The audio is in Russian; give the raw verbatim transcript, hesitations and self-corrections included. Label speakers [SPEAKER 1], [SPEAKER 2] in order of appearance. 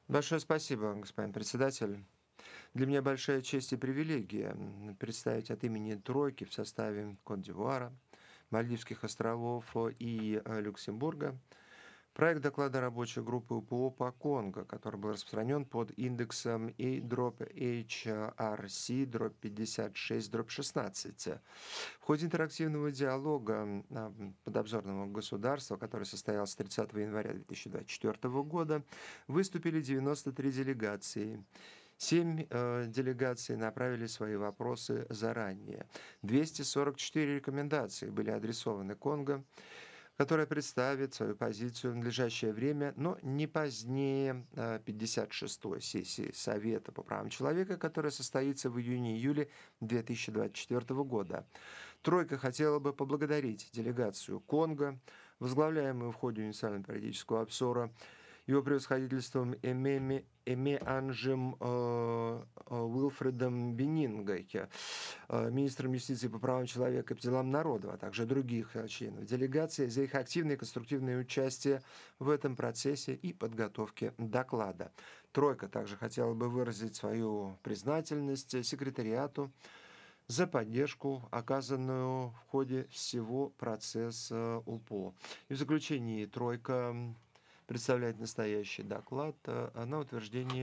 [SPEAKER 1] Большое спасибо, господин председатель. Для меня большая честь и привилегия м, представить от имени тройки в составе Кот-д'Ивуара, Мальдивских островов э, и э, Люксембурга проект доклада рабочей группы У П О по Конго, который был распространен под индексом A-H R C пятьдесят шесть шестнадцать. В ходе интерактивного диалога м, а, м, подобзорного государства, который состоялся тридцатого января две тысячи двадцать четвёртого года, выступили девяносто три делегации. Семь э, делегаций направили свои вопросы заранее. двести сорок четыре рекомендации были адресованы Конго, которая представит свою позицию в надлежащее время, но не позднее э, пятьдесят шестой сессии Совета по правам человека, которая состоится в июне-июле две тысячи двадцать четвёртого года. Тройка хотела бы поблагодарить делегацию Конго, возглавляемую в ходе универсального политического обзора его превосходительством Эмеми Эмеанжем э, э, Уилфредом Бенингой, э, министром юстиции по правам человека и по делам народа, а также других э, членов делегации за их активное и конструктивное участие в этом процессе и подготовке доклада. Тройка также хотела бы выразить свою признательность секретариату за поддержку, оказанную в ходе всего процесса У П О. И в заключении тройка представляет настоящий доклад э, на утверждение